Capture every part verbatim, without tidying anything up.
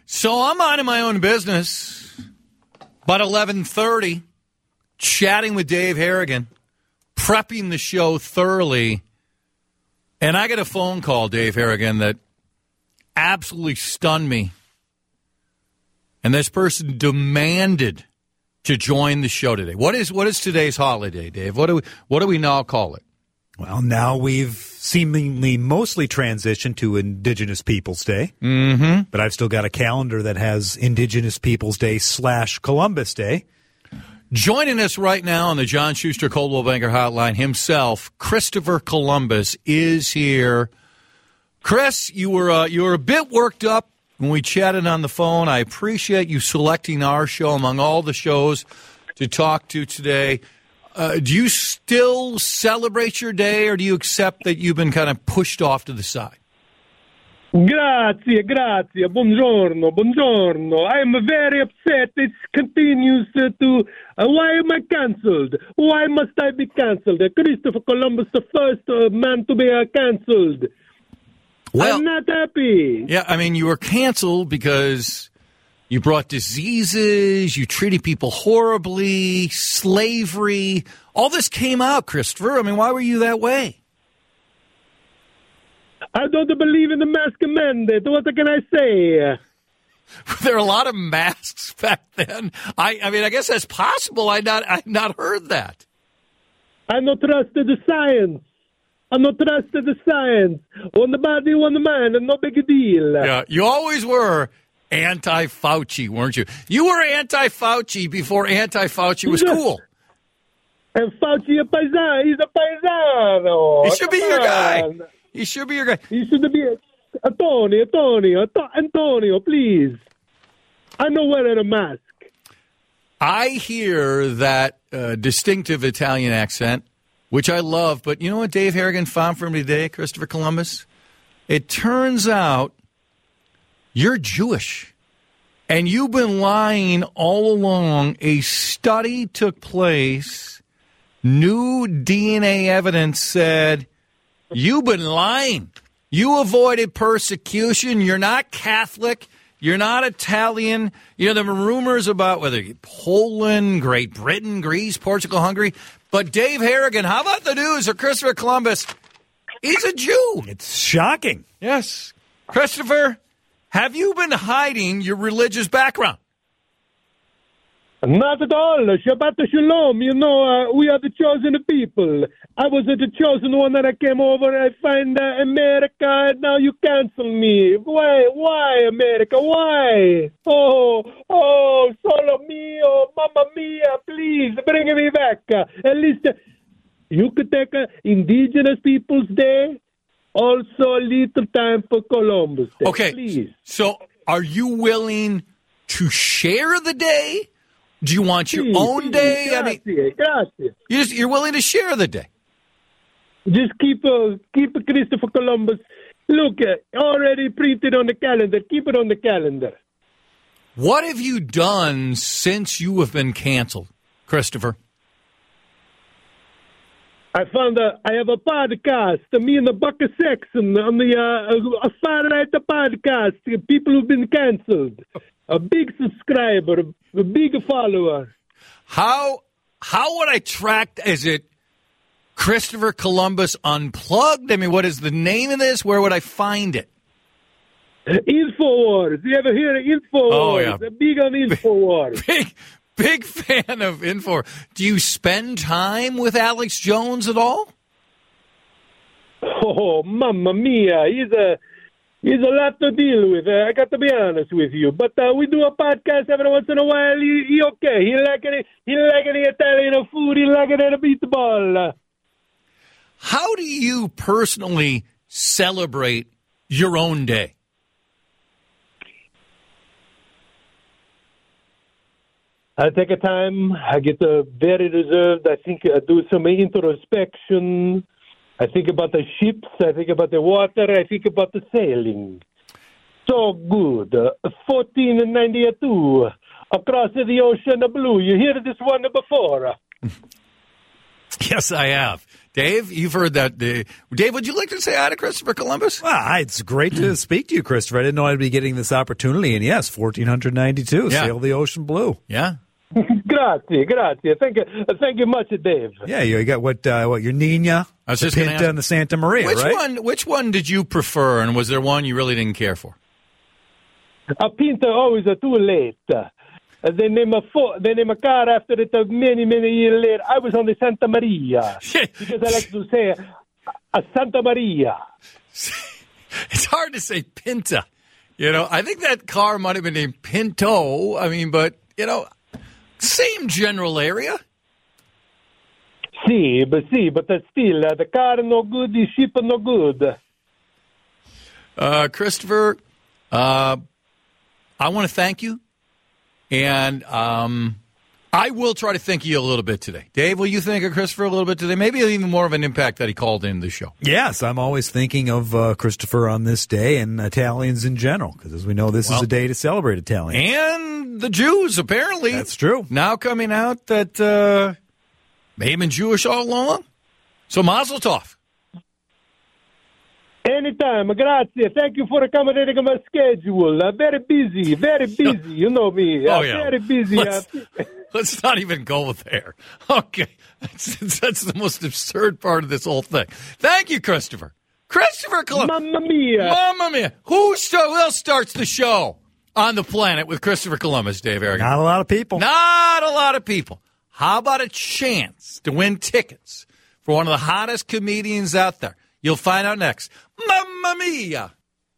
So I'm minding my own business. About eleven thirty, chatting with Dave Harrigan, prepping the show thoroughly. And I get a phone call, Dave Harrigan, that absolutely stunned me. And this person demanded to join the show today. What is what is today's holiday, Dave? What do we what do we now call it? Well, now we've seemingly mostly transitioned to Indigenous Peoples Day. Mm-hmm. But I've still got a calendar that has Indigenous Peoples Day slash Columbus Day. Joining us right now on the John Schuster Coldwell Banker Hotline himself, Christopher Columbus is here. Chris, you were uh, you were a bit worked up when we chatted on the phone. I appreciate you selecting our show among all the shows to talk to today. Uh, do you still celebrate your day, or do you accept that you've been kind of pushed off to the side? Grazie, grazie, buongiorno, buongiorno. I'm very upset. It continues uh, to... Uh, why am I cancelled? Why must I be cancelled? Uh, Christopher Columbus, the first uh, man to be uh, cancelled. Well, I'm not happy. Yeah, I mean, you were canceled because you brought diseases, you treated people horribly, slavery. All this came out, Christopher. I mean, why were you that way? I don't believe in the mask mandate. What can I say? There are a lot of masks back then. I, I mean, I guess that's possible. I not, I not heard that. I not trusted the science. I not trusted the science. One body, one man, and no big deal. Yeah, you always were anti-Fauci, weren't you? You were anti-Fauci before anti-Fauci was cool. And Fauci a paisano. He's a paisano. He should be your guy. He should be your guy. He should be Antonio, Antonio, Antonio, please. I know wearing a mask. I hear that uh, distinctive Italian accent, which I love. But you know what Dave Harrigan found for me today, Christopher Columbus? It turns out you're Jewish. And you've been lying all along. A study took place. New D N A evidence said you've been lying. You avoided persecution. You're not Catholic. You're not Italian. You know, there were rumors about whether Poland, Great Britain, Greece, Portugal, Hungary. But Dave Harrigan, how about the news of Christopher Columbus? He's a Jew. It's shocking. Yes. Christopher, have you been hiding your religious background? Not at all. Shabbat Shalom. You know, uh, we are the chosen people. I was uh, the chosen one that I came over. I find uh, America, and now you cancel me. Why? Why, America? Why? Oh, oh, solo mio, mamma mia, please bring me back. Uh, at least uh, you could take uh, Indigenous Peoples Day. Also, a little time for Columbus Day. Okay. Please. So, are you willing to share the day? Do you want your Please, own please, day? Grazie, I mean, grazie. you're, just, you're willing to share the day. Just keep uh, keep Christopher Columbus. Look, uh, already printed on the calendar. Keep it on the calendar. What have you done since you have been canceled, Christopher? I found a, I have a podcast, me and the Buck of Saxon on the uh, a Far Right podcast. People who've been canceled. A big subscriber, a big follower. How how would I track? Is it Christopher Columbus Unplugged? I mean, what is the name of this? Where would I find it? InfoWars. You ever hear of InfoWars? Oh, yeah. A big on InfoWars. Big, big fan of Info. Do you spend time with Alex Jones at all? Oh, mamma mia. He's a... He's a lot to deal with, uh, I got to be honest with you. But uh, we do a podcast every once in a while. He, he okay. He like it. He like the Italian food. He like it at a meatball. How do you personally celebrate your own day? I take a time. I get uh, very reserved. I think I do some introspection. I think about the ships, I think about the water, I think about the sailing. So good. Uh, fourteen ninety-two, across the ocean of blue. You hear this one before? Yes, I have. Dave, you've heard that. Uh, Dave, would you like to say hi to Christopher Columbus? Well, it's great to speak to you, Christopher. I didn't know I'd be getting this opportunity. And yes, fourteen ninety-two, Yeah. sail the ocean blue. Yeah. Grazie, grazie. Thank you, thank you much, Dave. Yeah, you got what, uh, what your Nina, I was the just gonna Pinta, ask- and the Santa Maria, Which right? one? Which one did you prefer, and was there one you really didn't care for? A Pinta always uh, too late. Uh, they name a fo- they name a car after it uh, many many years later. I was on the Santa Maria because I like to say a Santa Maria. It's hard to say Pinta. You know, I think that car might have been named Pinto. I mean, but, you know, same general area. See, but see, but uh, still, uh, the car no good, the ship no good. Uh, Christopher, uh, I want to thank you. And um, I will try to thank you a little bit today. Dave, will you thank Christopher a little bit today? Maybe even more of an impact that he called in the show. Yes, I'm always thinking of uh, Christopher on this day and Italians in general, because as we know, this Well, is a day to celebrate Italians. And the Jews, apparently. That's true. Now coming out that uh, they've been Jewish all along. So Mazel Tov. Anytime, grazie. Thank you for accommodating my schedule. Uh, very busy, very busy. You know me. Uh, Oh, yeah. Very busy. Let's, Uh, let's not even go there. Okay. That's, that's the most absurd part of this whole thing. Thank you, Christopher. Christopher Columbus. Mamma mia. Mamma mia. Who, st- who else starts the show on the planet with Christopher Columbus, Dave Harrigan? Not a lot of people. Not a lot of people. How about a chance to win tickets for one of the hottest comedians out there? You'll find out next. Mamma mia.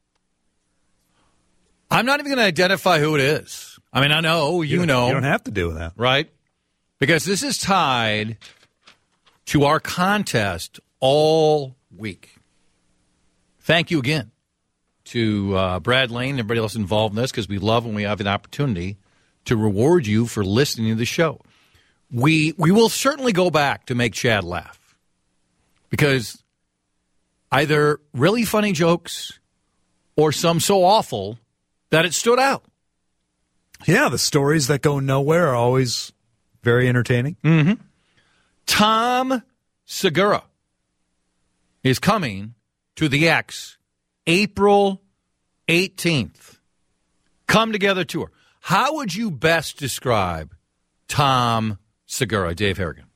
I'm not even going to identify who it is. I mean, I know, you, don't- know. You don't have to do that. Right? Because this is tied to our contest all week. Thank you again to uh, Brad Lane and everybody else involved in this, because we love when we have an opportunity to reward you for listening to the show. We we will certainly go back to make Chad laugh, because either really funny jokes or some so awful that it stood out. Yeah, the stories that go nowhere are always very entertaining. Mm-hmm. Tom Segura is coming to the X April eighteenth. Come Together Tour. How would you best describe Tom Segura, Dave Harrigan?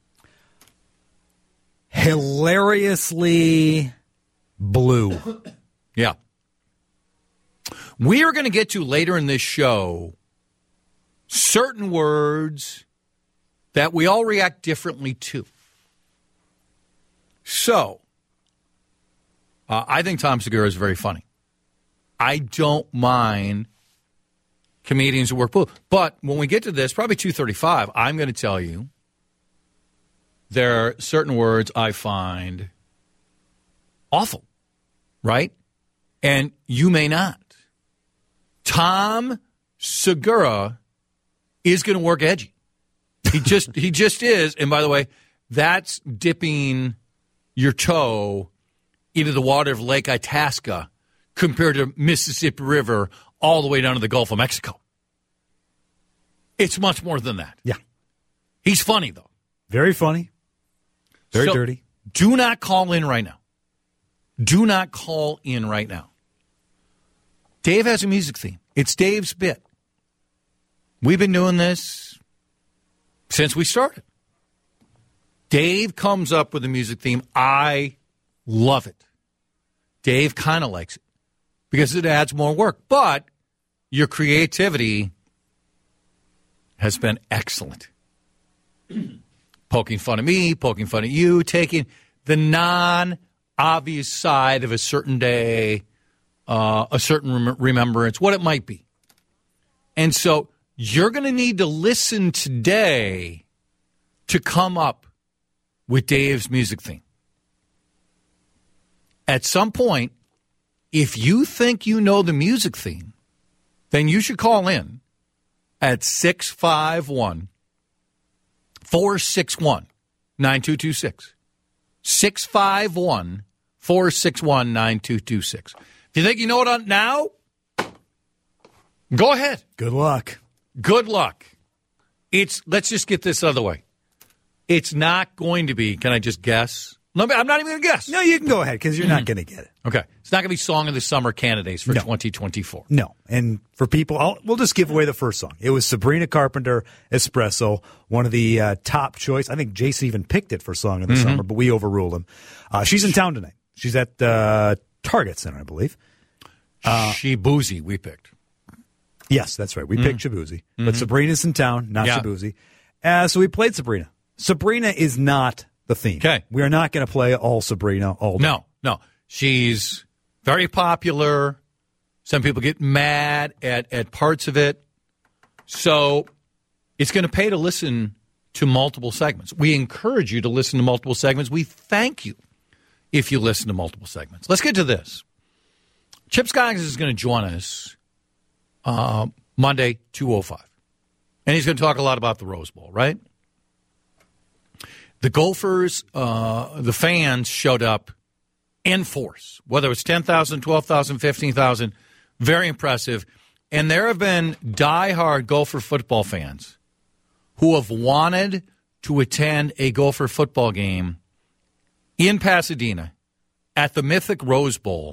Hilariously blue. Yeah. We are going to get to later in this show certain words that we all react differently to. So, uh, I think Tom Segura is very funny. I don't mind comedians who work blue. But when we get to this, probably two thirty-five, I'm going to tell you there are certain words I find awful, right? And you may not. Tom Segura is going to work edgy. He just he just is. And by the way, that's dipping your toe into the water of Lake Itasca compared to Mississippi River all the way down to the Gulf of Mexico. It's much more than that. Yeah. He's funny, though. Very funny. Very So, dirty. Do not call in right now. Do not call in right now. Dave has a music theme. It's Dave's bit. We've been doing this since we started. Dave comes up with a music theme. I love it. Dave kind of likes it because it adds more work. But your creativity has been excellent. Poking fun of me, poking fun of you, taking the non-obvious side of a certain day, uh, a certain rem- remembrance, what it might be. And so you're going to need to listen today to come up with Dave's music theme. At some point, if you think you know the music theme, then you should call in at six five one, four six one, nine two two six. six five one, four six one, nine two two six. If you think you know it on now, go ahead. Good luck. Good luck. It's let's just get this out of the way. It's not going to be, can I just guess? No, I'm not even going to guess. No, you can go ahead because you're not going to get it. Okay. It's not going to be Song of the Summer candidates for No. twenty twenty-four. No. And for people, I'll, we'll just give away the first song. It was Sabrina Carpenter, Espresso, one of the uh, top choice. I think Jason even picked it for Song of the Mm-hmm. Summer, but we overruled him. Uh, she's in town tonight. She's at uh, Target Center, I believe. Uh, she Boozy, we picked. Yes, that's right. We picked Shabuzi. But Sabrina's in town, not Yeah. Shabuzi. Uh, so we played Sabrina. Sabrina is not the theme. Okay. We are not going to play all Sabrina all day. No, no. She's very popular. Some people get mad at, at parts of it. So it's going to pay to listen to multiple segments. We encourage you to listen to multiple segments. We thank you if you listen to multiple segments. Let's get to this. Chip Skaggs is going to join us uh, Monday, two oh five. And he's going to talk a lot about the Rose Bowl, right? The Gophers, uh, the fans showed up in force, whether it's ten thousand, twelve thousand, fifteen thousand, very impressive. And there have been diehard Gopher football fans who have wanted to attend a Gopher football game in Pasadena at the Mythic Rose Bowl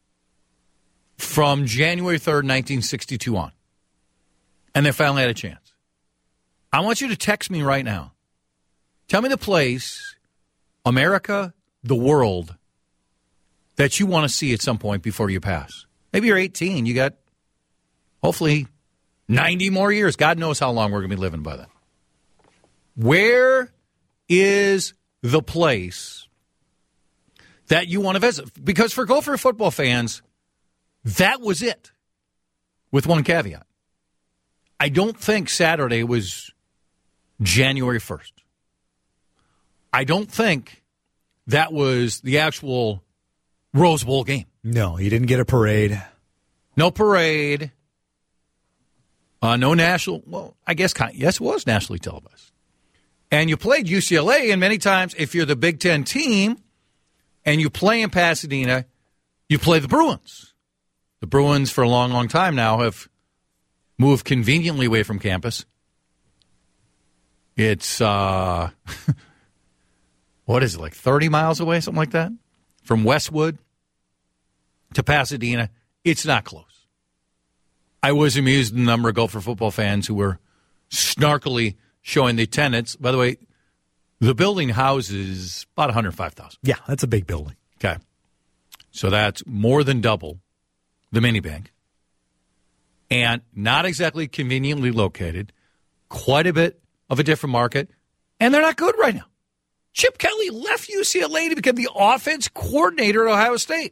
from January third, nineteen sixty-two on. And they finally had a chance. I want you to text me right now. Tell me the place, America, the world, that you want to see at some point before you pass. Maybe you're eighteen. You got, hopefully, ninety more years. God knows how long we're going to be living by then. Where is the place that you want to visit? Because for Gopher football fans, that was it, with one caveat. I don't think Saturday was January first. I don't think that was the actual Rose Bowl game. No, you didn't get a parade. No parade. Uh, no national, well, I guess, kind yes, it was nationally televised. And you played U C L A, and many times if you're the Big Ten team and you play in Pasadena, you play the Bruins. The Bruins, for a long, long time now, have moved conveniently away from campus. It's, uh... what is it, like thirty miles away, something like that? From Westwood to Pasadena. It's not close. I was amused at the number of Gopher football fans who were snarkily showing the attendance. By the way, the building houses about one hundred five thousand. Yeah, that's a big building. Okay. So that's more than double the mini bank. And not exactly conveniently located. Quite a bit of a different market. And they're not good right now. Chip Kelly left U C L A to become the offense coordinator at Ohio State.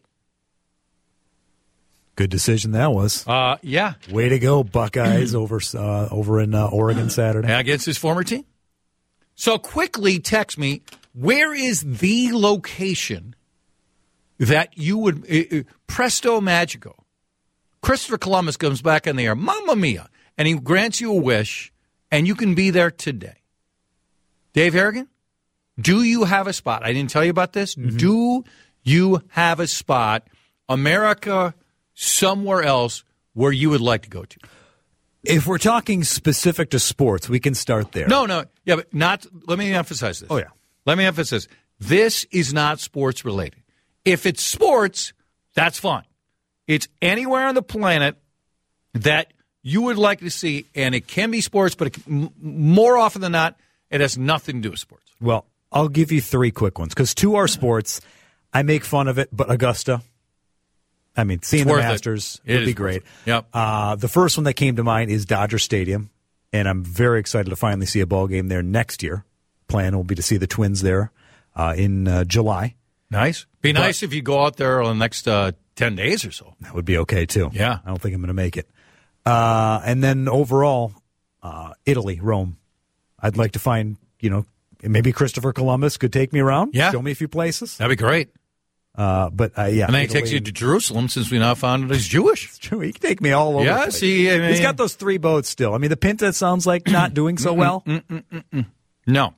Good decision that was. Uh, yeah. Way to go, Buckeyes, over uh, over in uh, Oregon Saturday. Against his former team. So quickly text me, where is the location that you would, uh, presto magico, Christopher Columbus comes back in the air, Mamma Mia, and he grants you a wish, and you can be there today. Dave Harrigan? Do you have a spot? I didn't tell you about this. Mm-hmm. Do you have a spot, America, somewhere else, where you would like to go to? If we're talking specific to sports, we can start there. No, no. Yeah, but not. Let me emphasize this. Oh, yeah. Let me emphasize. This is not sports related. If it's sports, that's fine. It's anywhere on the planet that you would like to see, and it can be sports, but it, m- more often than not, it has nothing to do with sports. Well, I'll give you three quick ones, because two are sports. I make fun of it, but Augusta, I mean, seeing It's the worth it. Masters It would be is great. worth it. Yep. Uh, the first one that came to mind is Dodger Stadium, and I'm very excited to finally see a ball game there next year. Plan will be to see the Twins there uh, in uh, July. Nice. Be But- nice if you go out there in the next uh, ten days or so. That would be okay, too. Yeah. I don't think I'm going to make it. Uh, and then overall, uh, Italy, Rome. I'd like to find, you know, maybe Christopher Columbus could take me around. Yeah. Show me a few places. That'd be great. Uh, but, uh, yeah. And then he Italy takes you to Jerusalem, since we now found out he's Jewish. It's true. He can take me all over. Yeah, the place. see, I mean- he's got those three boats still. I mean, the Pinta sounds like not doing so well. No.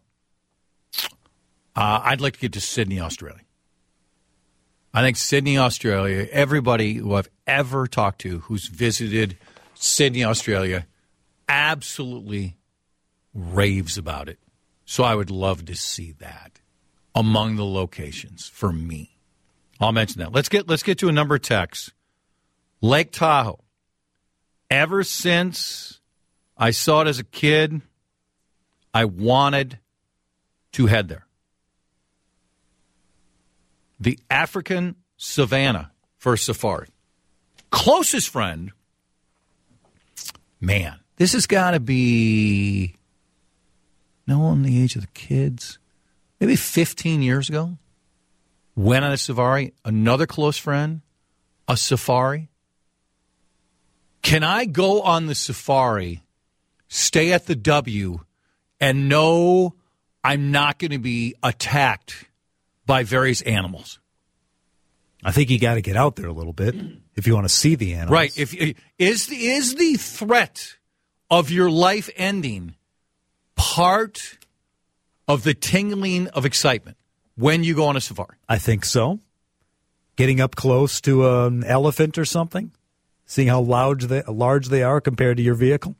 Uh, I'd like to get to Sydney, Australia. I think Sydney, Australia, everybody who I've ever talked to who's visited Sydney, Australia, absolutely raves about it. So I would love to see that among the locations for me. I'll mention that. Let's get let's get to a number of texts. Lake Tahoe. Ever since I saw it as a kid, I wanted to head there. The African Savannah for safari. Closest friend, man, this has got to be, no, on the age of the kids, maybe fifteen years ago. Went on a safari. Another close friend, a safari. Can I go on the safari, stay at the W, and know I'm not going to be attacked by various animals? I think you got to get out there a little bit if you want to see the animals. Right. If is the, is the threat of your life ending part of the tingling of excitement when you go on a safari? I think so. Getting up close to an elephant or something, seeing how large they, large they are compared to your vehicle.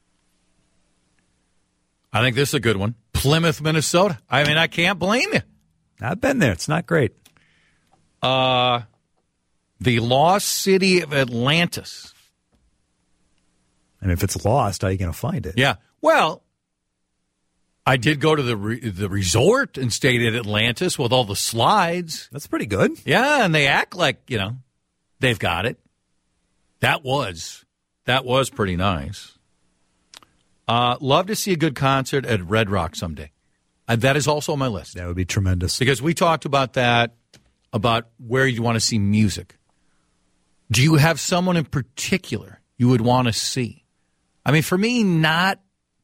I think this is a good one. Plymouth, Minnesota. I mean, I can't blame you. I've been there. It's not great. Uh, the lost city of Atlantis. And if it's lost, how are you going to find it? Yeah. Well, I did go to the re- the resort and stayed at Atlantis with all the slides. That's pretty good. Yeah, and they act like, you know, they've got it. That was, that was pretty nice. Uh, love to see a good concert at Red Rock someday. Uh, that is also on my list. That would be tremendous. Because we talked about that, about where you want to see music. Do you have someone in particular you would want to see? I mean, for me, not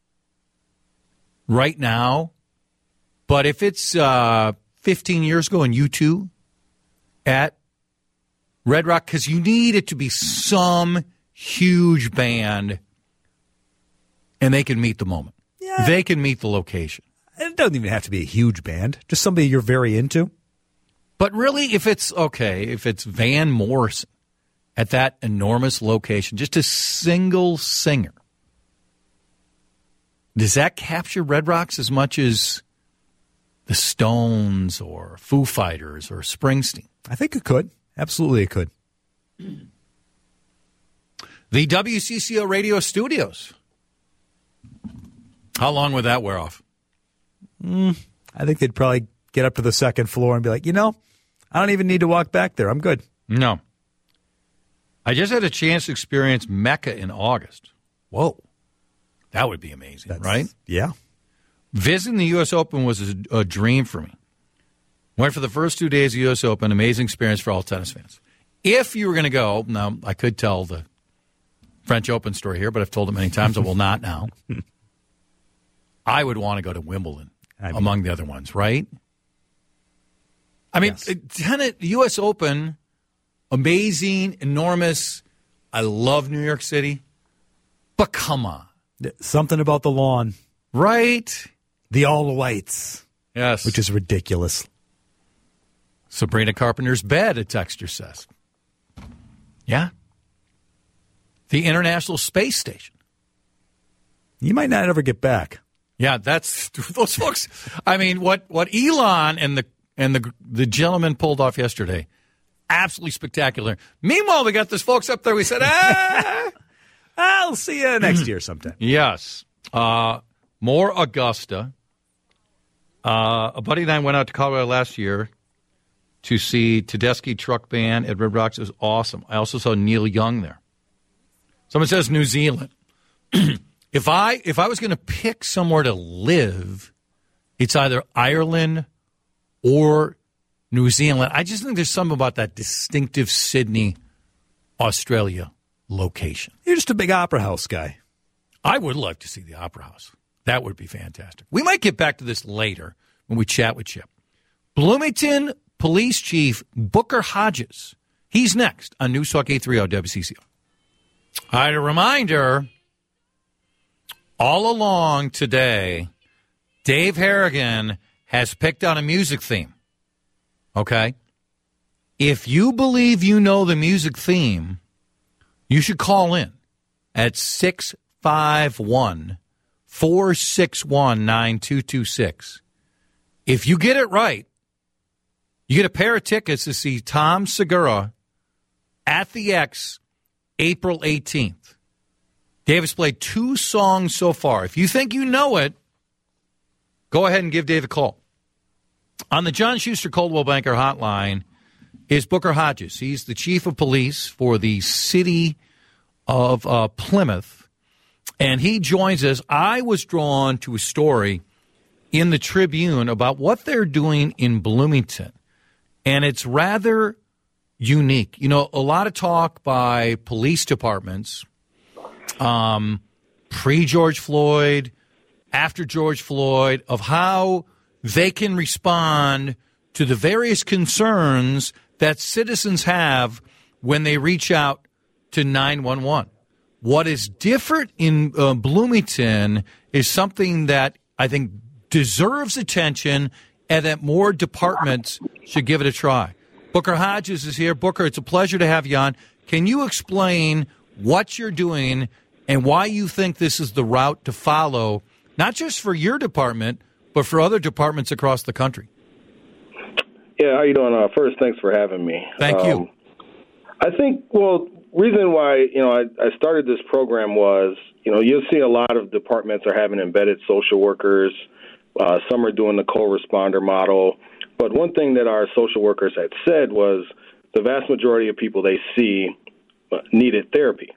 right now, but if it's uh, fifteen years ago and U two at Red Rock, because you need it to be some huge band, and they can meet the moment. Yeah. They can meet the location. It doesn't even have to be a huge band. Just somebody you're very into. But really, if it's, okay, if it's Van Morrison at that enormous location, just a single singer, does that capture Red Rocks as much as the Stones or Foo Fighters or Springsteen? I think it could. Absolutely it could. The W C C O radio studios. How long would that wear off? Mm, I think they'd probably get up to the second floor and be like, you know, I don't even need to walk back there. I'm good. No. I just had a chance to experience Mecca in August. Whoa. That would be amazing, That's, right? Yeah. Visiting the U S Open was a, a dream for me. Went for the first two days of the U S Open. Amazing experience for all tennis fans. If you were going to go, now I could tell the French Open story here, but I've told it many times. I will not now. I would want to go to Wimbledon I mean, among the other ones, right? I mean, yes. tennis, U S Open, amazing, enormous. I love New York City, but come on. Something about the lawn. Right? The all whites. Yes. Which is ridiculous. Sabrina Carpenter's bed, a texter says. Yeah. The International Space Station. You might not ever get back. Yeah, that's those folks. I mean, what, what Elon and the and the the gentleman pulled off yesterday, absolutely spectacular. Meanwhile, we got those folks up there. We said, ah, I'll see you next year sometime. Yes. Uh, more Augusta. Uh, a buddy and I went out to Colorado last year to see Tedeschi Truck Band at Red Rocks. It was awesome. I also saw Neil Young there. Someone says New Zealand. If I if I was going to pick somewhere to live, it's either Ireland or New Zealand. I just think there's something about that distinctive Sydney, Australia location. You're just a big opera house guy. I would love to see the Opera House. That would be fantastic. We might get back to this later when we chat with Chip. Bloomington Police Chief Booker Hodges. He's next on Newstalk eight thirty W C C O. All right, a reminder. All along today, Dave Harrigan has picked out a music theme. Okay? If you believe you know the music theme, you should call in at six five one, four six one, nine two two six. If you get it right, you get a pair of tickets to see Tom Segura at the X April eighteenth. Dave has played two songs so far. If you think you know it, go ahead and give Dave a call. On the John Schuster Coldwell Banker hotline is Booker Hodges. He's the chief of police for the city of uh, Plymouth, and he joins us. I was drawn to a story in the Tribune about what they're doing in Bloomington, and it's rather unique. You know, a lot of talk by police departments um, pre-George Floyd, after George Floyd, of how they can respond to the various concerns that citizens have when they reach out to nine one one. What is different in uh, Bloomington is something that I think deserves attention and that more departments should give it a try. Booker Hodges is here. Booker, it's a pleasure to have you on. Can you explain what you're doing and why you think this is the route to follow, not just for your department, but for other departments across the country? Yeah, how you doing? Uh, first, thanks for having me. Thank you. Um, I think, well, reason why, you know, I, I started this program was, you know, you'll see a lot of departments are having embedded social workers. Uh, some are doing the co-responder model. But one thing that our social workers had said was the vast majority of people they see needed therapy,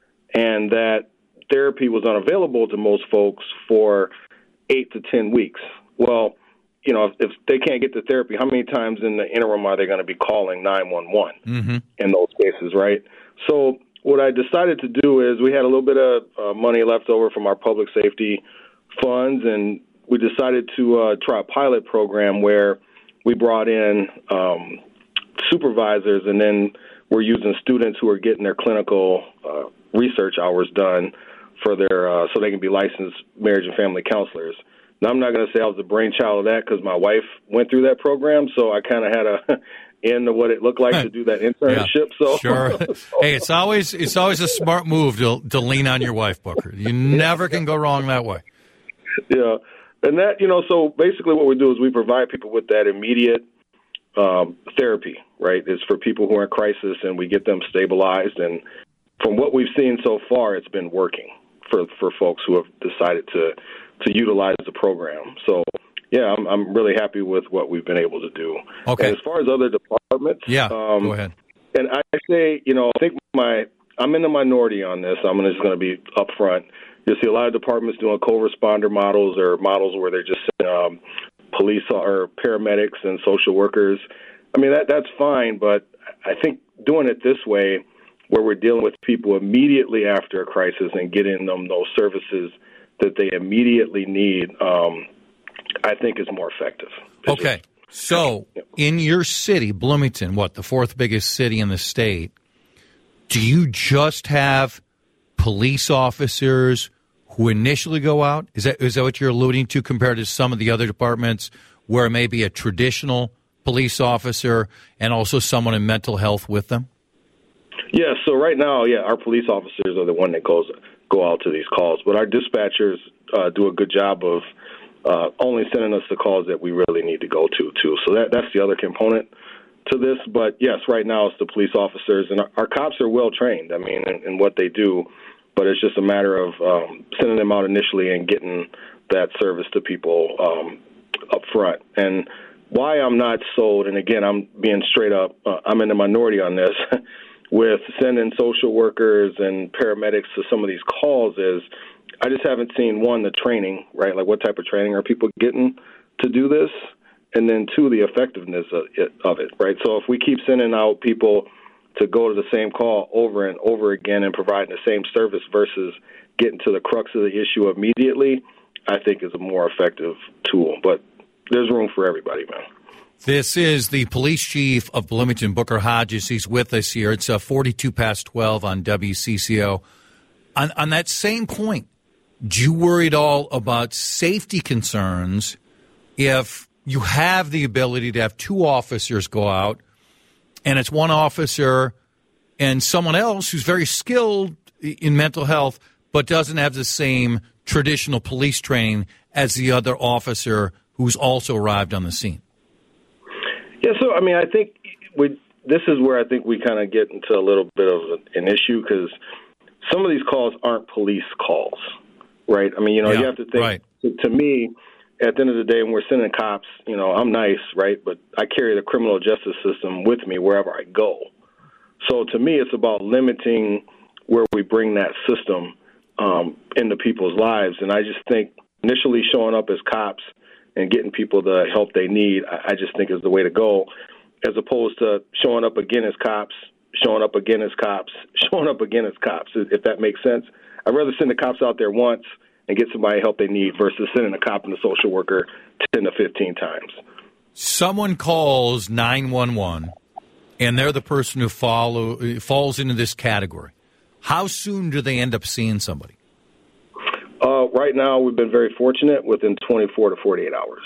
and that therapy was unavailable to most folks for eight to ten weeks. Well, you know, if, if they can't get the therapy, how many times in the interim are they going to be calling nine one one mm-hmm. in those cases, right? So what I decided to do is we had a little bit of uh, money left over from our public safety funds, and we decided to uh, try a pilot program where we brought in um, supervisors, and then we're using students who are getting their clinical uh, research hours done for their uh, so they can be licensed marriage and family counselors. Now, I'm not going to say I was the brainchild of that because my wife went through that program, so I kind of had a end of what it looked like to do that internship. Yeah, so sure. Hey, it's always it's always a smart move to to lean on your wife, Booker. You never can go wrong that way. Yeah, and that, you know, so basically what we do is we provide people with that immediate um, therapy, right? It's for people who are in crisis, and we get them stabilized. And from what we've seen so far, it's been working for for folks who have decided to to utilize the program. So, yeah, I'm I'm really happy with what we've been able to do. Okay. And as far as other departments, yeah, um, go ahead. And I say, you know, I think my I'm in the minority on this. I'm just going to be upfront. You'll see a lot of departments doing co-responder models or models where they're just um, police or paramedics and social workers. I mean, that that's fine, but I think doing it this way, where we're dealing with people immediately after a crisis and getting them those services that they immediately need, um, I think is more effective. It's okay. Just, so in your city, Bloomington, what, the fourth biggest city in the state, do you just have police officers who initially go out? Is that is that what you're alluding to compared to some of the other departments where it may be a traditional police officer and also someone in mental health with them? Yeah, so right now, yeah, our police officers are the one that goes go out to these calls, but our dispatchers uh, do a good job of uh, only sending us the calls that we really need to go to, too. So that that's the other component to this. But, yes, right now it's the police officers, and our, our cops are well-trained, I mean, in, in what they do, but it's just a matter of um, sending them out initially and getting that service to people um, up front. And why I'm not sold, and, again, I'm being straight up, uh, I'm in the minority on this, with sending social workers and paramedics to some of these calls is I just haven't seen, one, the training, right? Like what type of training are people getting to do this? And then, two, the effectiveness of it, of it, right? So if we keep sending out people to go to the same call over and over again and providing the same service versus getting to the crux of the issue immediately, I think is a more effective tool. But there's room for everybody, man. This is the police chief of Bloomington, Booker Hodges. He's with us here. It's uh, forty-two past twelve on W C C O. On, on that same point, do you worry at all about safety concerns if you have the ability to have two officers go out and it's one officer and someone else who's very skilled in mental health but doesn't have the same traditional police training as the other officer who's also arrived on the scene? Yeah, so, I mean, I think we, this is where I think we kind of get into a little bit of an issue because some of these calls aren't police calls, right? I mean, you know, yeah, you have to think, right. to, to me, at the end of the day, when we're sending cops, you know, I'm nice, right? But I carry the criminal justice system with me wherever I go. So to me, it's about limiting where we bring that system um, into people's lives. And I just think initially showing up as cops and getting people the help they need, I just think is the way to go, as opposed to showing up again as cops, showing up again as cops, showing up again as cops, if that makes sense. I'd rather send the cops out there once and get somebody help they need versus sending a cop and a social worker ten to fifteen times. Someone calls nine one one, and they're the person who follow, falls into this category. How soon do they end up seeing somebody? Uh, right now, we've been very fortunate within twenty-four to forty-eight hours.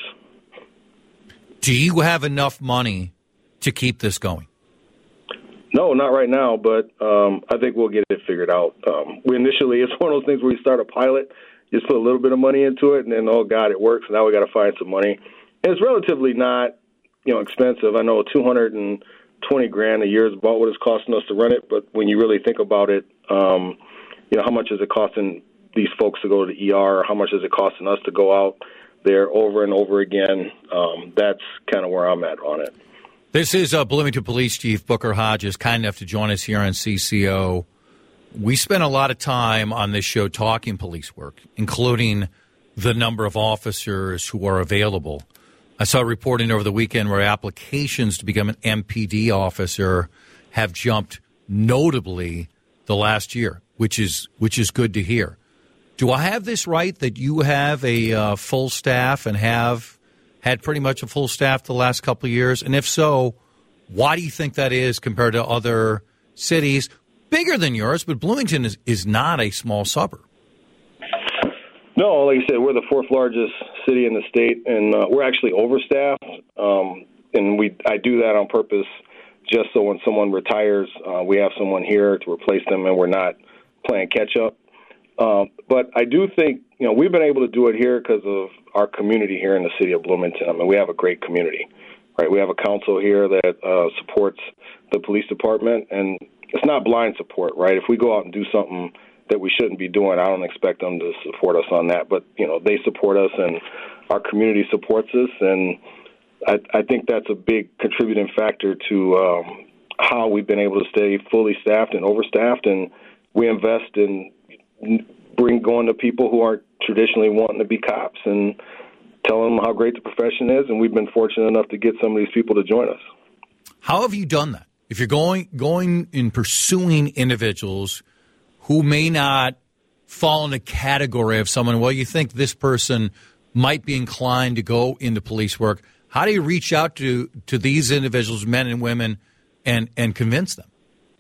Do you have enough money to keep this going? No, not right now, but um, I think we'll get it figured out. Um, we initially, it's one of those things where you start a pilot, just put a little bit of money into it, and then, oh, God, it works. Now we got to find some money. And it's relatively not, you know, expensive. I know two hundred twenty grand a year is about what it's costing us to run it, but when you really think about it, um, you know, how much is it costing these folks to go to the E R? How much is it costing us to go out there over and over again? Um, that's kind of where I'm at on it. This is uh, Bloomington Police Chief Booker Hodges, kind enough to join us here on C C O. We spent a lot of time on this show talking police work, including the number of officers who are available. I saw a reporting over the weekend where applications to become an M P D officer have jumped notably the last year, which is which is good to hear. Do I have this right that you have a uh, full staff and have had pretty much a full staff the last couple of years? And if so, why do you think that is compared to other cities bigger than yours? But Bloomington is, is not a small suburb. No, like I said, we're the fourth largest city in the state, and uh, we're actually overstaffed. Um, and we I do that on purpose just so when someone retires, uh, we have someone here to replace them and we're not playing catch-up. Um, but I do think, you know, we've been able to do it here because of our community here in the city of Bloomington. I mean, we have a great community, right? We have a council here that uh, supports the police department, and it's not blind support, right? If we go out and do something that we shouldn't be doing, I don't expect them to support us on that. But, you know, they support us, and our community supports us, and I, I think that's a big contributing factor to um, how we've been able to stay fully staffed and overstaffed, and we invest in bring going to people who aren't traditionally wanting to be cops and tell them how great the profession is, and we've been fortunate enough to get some of these people to join us. How have you done that? If you're going going and pursuing individuals who may not fall in a category of someone, well, you think this person might be inclined to go into police work, how do you reach out to, to these individuals, men and women, and, and convince them?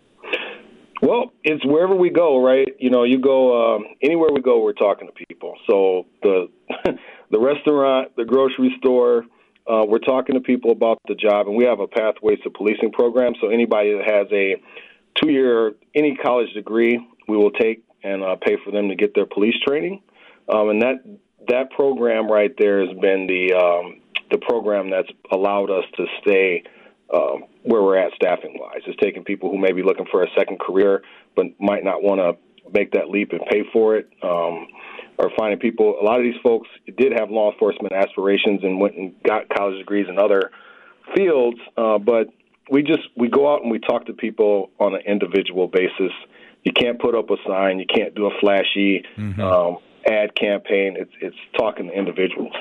Well, it's wherever we go, right? You know, you go um, anywhere we go, we're talking to people. So the the restaurant, the grocery store, uh, we're talking to people about the job, and we have a Pathways to Policing program. So anybody that has a two-year, any college degree, we will take and uh, pay for them to get their police training. Um, and that that program right there has been the um, the program that's allowed us to stay Um, where we're at staffing-wise. It's taking people who may be looking for a second career but might not want to make that leap and pay for it, um, or finding people. A lot of these folks did have law enforcement aspirations and went and got college degrees in other fields, uh, but we just we go out and we talk to people on an individual basis. You can't put up a sign. You can't do a flashy mm-hmm. um, ad campaign. It's it's talking to individuals.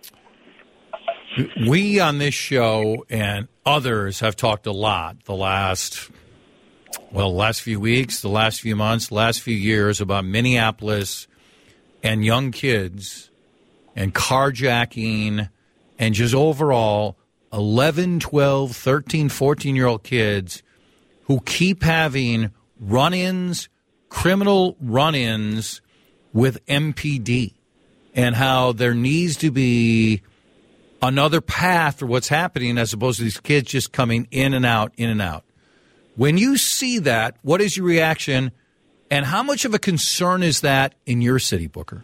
We on this show and others have talked a lot the last, well, the last few weeks, the last few months, the last few years about Minneapolis and young kids and carjacking and just overall eleven, twelve, thirteen, fourteen-year-old kids who keep having run-ins, criminal run-ins with M P D, and how there needs to be another path for what's happening as opposed to these kids just coming in and out, in and out. When you see that, what is your reaction? And how much of a concern is that in your city, Booker?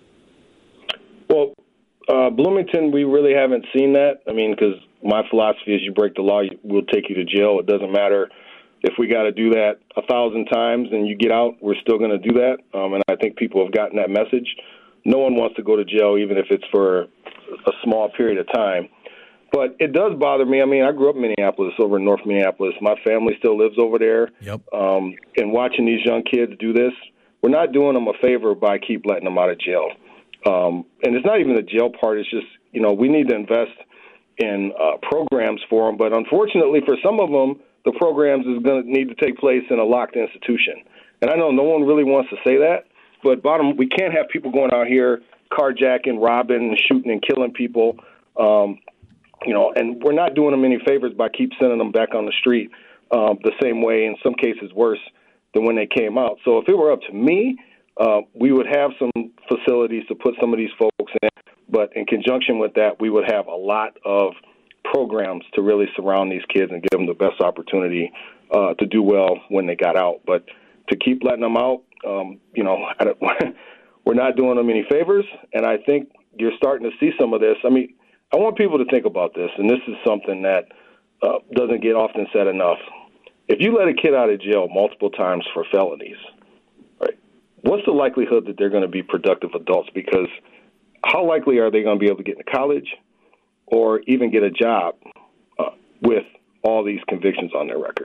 Well, uh, Bloomington, we really haven't seen that. I mean, because my philosophy is you break the law, we'll take you to jail. It doesn't matter if we got to do that a thousand times and you get out, we're still going to do that. Um, and I think people have gotten that message. No one wants to go to jail, even if it's for a small period of time. But it does bother me. I mean, I grew up in Minneapolis, over in North Minneapolis. My family still lives over there. Yep. Um, and watching these young kids do this, we're not doing them a favor by keep letting them out of jail. Um, and it's not even the jail part. It's just, you know, we need to invest in uh, programs for them. But unfortunately, for some of them, the programs is going to need to take place in a locked institution. And I know no one really wants to say that, but bottom, we can't have people going out here carjacking, robbing, shooting, and killing people. Um, you know, and we're not doing them any favors by keep sending them back on the street um, the same way, in some cases worse than when they came out. So if it were up to me, uh, we would have some facilities to put some of these folks in, but in conjunction with that, we would have a lot of programs to really surround these kids and give them the best opportunity uh, to do well when they got out. But to keep letting them out, um, you know, I don't, we're not doing them any favors, and I think you're starting to see some of this. I mean, I want people to think about this, and this is something that uh, doesn't get often said enough. If you let a kid out of jail multiple times for felonies, right, what's the likelihood that they're going to be productive adults? Because how likely are they going to be able to get into college or even get a job uh, with all these convictions on their record?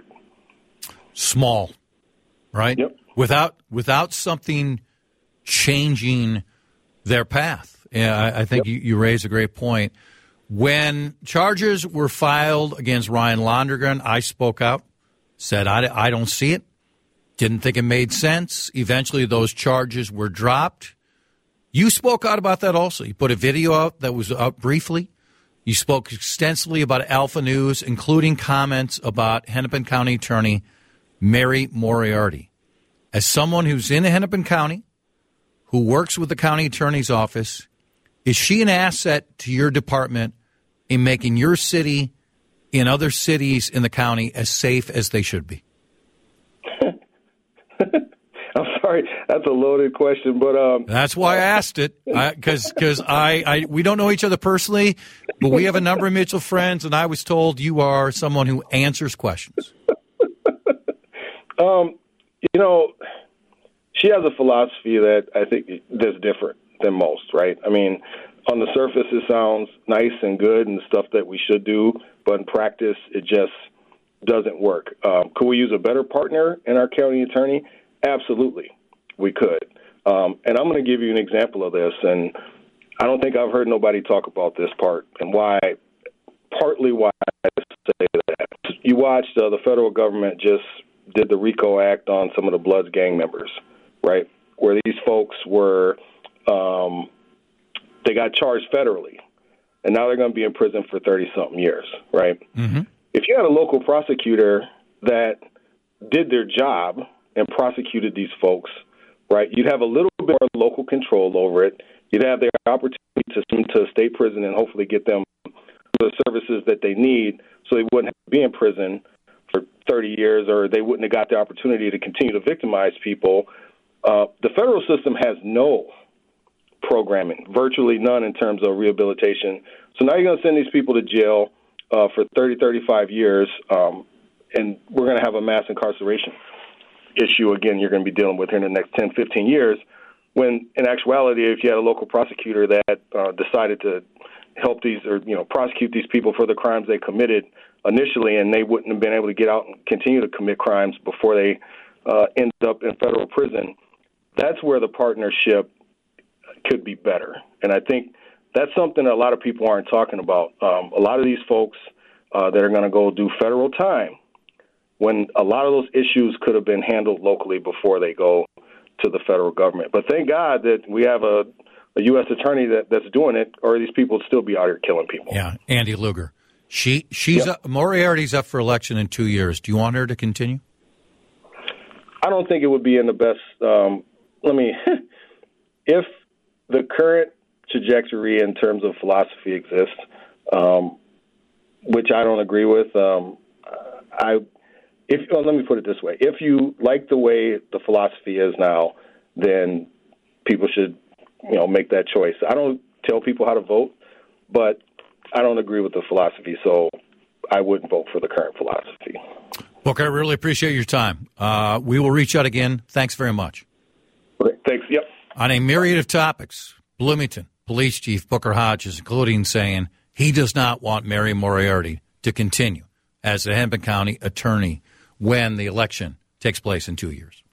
Small, right? Yep. Without without something changing their path. Yeah, I, I think yep. you, you raise a great point. When charges were filed against Ryan Londergan, I spoke out, said I, I don't see it, didn't think it made sense. Eventually, those charges were dropped. You spoke out about that also. You put a video out that was out briefly. You spoke extensively about Alpha News, including comments about Hennepin County Attorney Mary Moriarty. As someone who's in Hennepin County, who works with the county attorney's office, is she an asset to your department in making your city and other cities in the county as safe as they should be? I'm sorry, that's a loaded question, but um, that's why I asked it, because because I, I we don't know each other personally, but we have a number of mutual friends, and I was told you are someone who answers questions. um, you know, she has a philosophy that I think that's different than most, right? I mean, on the surface, it sounds nice and good and stuff that we should do, but in practice, it just doesn't work. Um, could we use a better partner in our county attorney? Absolutely, we could. Um, and I'm going to give you an example of this, and I don't think I've heard nobody talk about this part and why, partly why I say that. You watched uh, the federal government just did the RICO Act on some of the Bloods gang members, right, where these folks were, um, they got charged federally, and now they're going to be in prison for thirty-something years, right? Mm-hmm. If you had a local prosecutor that did their job and prosecuted these folks, right, you'd have a little bit more local control over it. You'd have the opportunity to send them to a state prison and hopefully get them the services that they need so they wouldn't have to be in prison for thirty years, or they wouldn't have got the opportunity to continue to victimize people. Uh, the federal system has no programming, virtually none in terms of rehabilitation. So now you're going to send these people to jail uh, for thirty, thirty-five years, um, and we're going to have a mass incarceration issue, again, you're going to be dealing with here in the next ten, fifteen years, when in actuality, if you had a local prosecutor that uh, decided to help these or, you know, prosecute these people for the crimes they committed initially, and they wouldn't have been able to get out and continue to commit crimes before they uh, end up in federal prison, that's where the partnership could be better. And I think that's something that a lot of people aren't talking about. Um, a lot of these folks uh, that are going to go do federal time, when a lot of those issues could have been handled locally before they go to the federal government. But thank God that we have a, a U S attorney that, that's doing it, or these people would still be out here killing people. Yeah, Andy Luger. She she's yep. up, Moriarty's up for election in two years. Do you want her to continue? I don't think it would be in the best. Um, let me, if the current trajectory in terms of philosophy exists, um, which I don't agree with, um, I if well, let me put it this way: if you like the way the philosophy is now, then people should, you know, make that choice. I don't tell people how to vote, but I don't agree with the philosophy, so I wouldn't vote for the current philosophy. Booker, I really appreciate your time. Uh, we will reach out again. Thanks very much. Okay, thanks. Yep. On a myriad of topics, Bloomington Police Chief Booker Hodges, including saying he does not want Mary Moriarty to continue as the Hennepin County attorney when the election takes place in two years.